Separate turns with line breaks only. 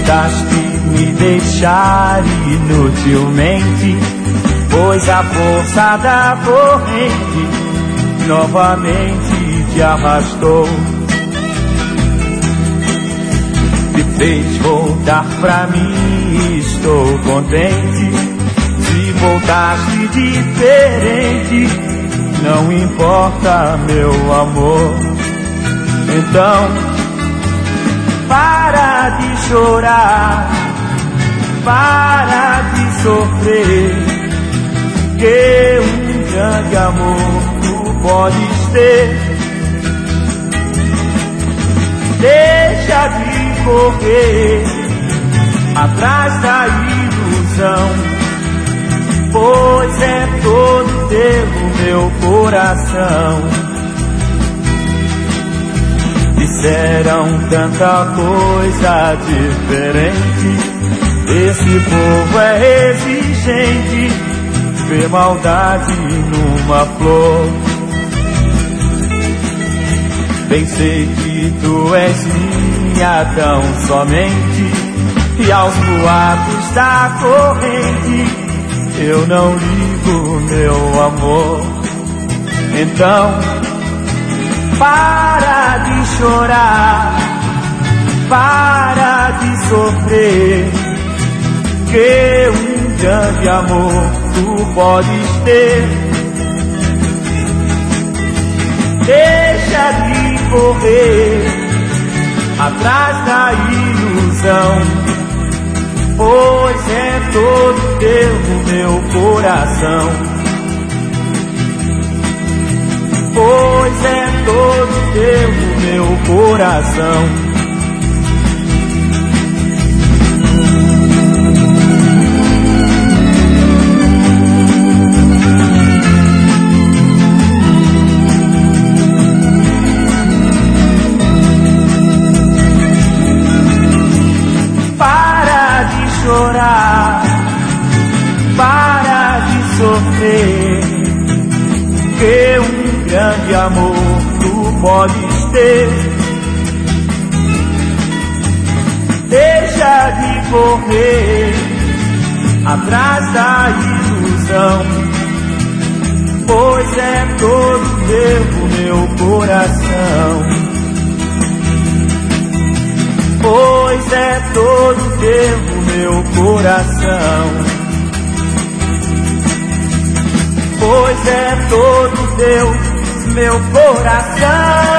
tentaste me deixar inutilmente, pois a força da corrente novamente te arrastou, te fez voltar pra mim. Estou contente, se voltaste diferente, não importa, meu amor. Então para de chorar, para de sofrer, que um grande amor tu podes ter. Deixa de correr atrás da ilusão, pois é todo teu o meu coração. Disseram tanta coisa diferente, esse povo é exigente, vê maldade numa flor. Bem sei que tu és minha tão somente, e aos boatos da corrente eu não ligo, meu amor. Então para de chorar, para de sofrer, que um grande amor tu podes ter. Deixa de correr atrás da ilusão, pois é todo teu o meu coração, pois é todo teu o meu coração. Para de chorar, para de sofrer, que um grande amor tu podes ter. Deixa de correr atrás da ilusão, pois é todo teu o meu coração, pois é todo teu o meu coração, pois é todo teu meu coração.